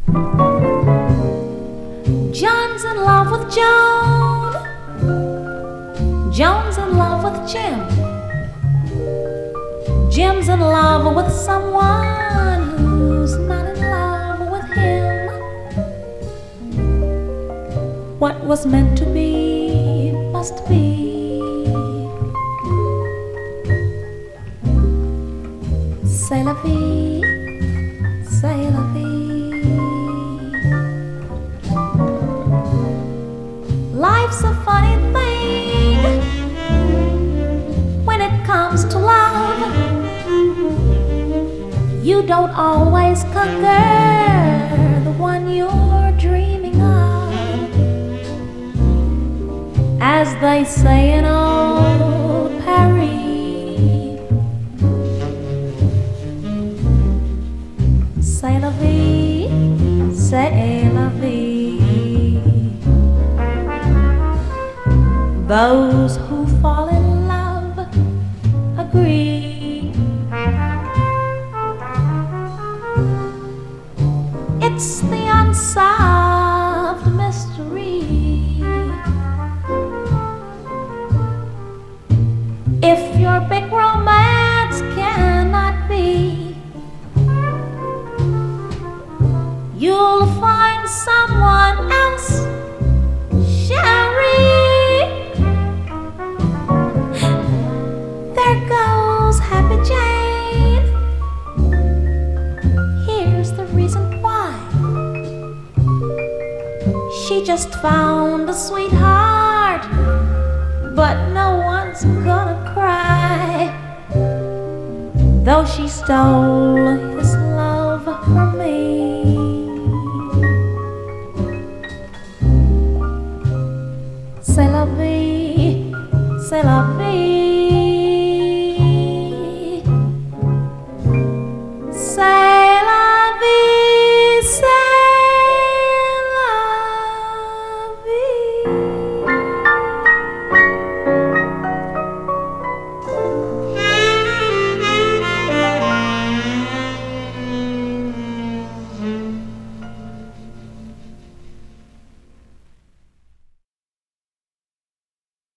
John's in love with Joan. Joan's in love with Jim. Jim's in love with someone who's not in love with him. What was meant to be must be. C'est la vie, c'est la vie. Life's a funny thing when it comes to love. You don't always conquer the one you're dreaming of. As they say in old Paris, c'est la vie, c'est la vie. Those who fall in love agree. It's the unsolved mystery. If your big romance cannot be, you'll find someone else, Sherry. There goes Happy Jane. Here's the reason why. She just found a sweetheart, but no one's gonna cry, though she stole his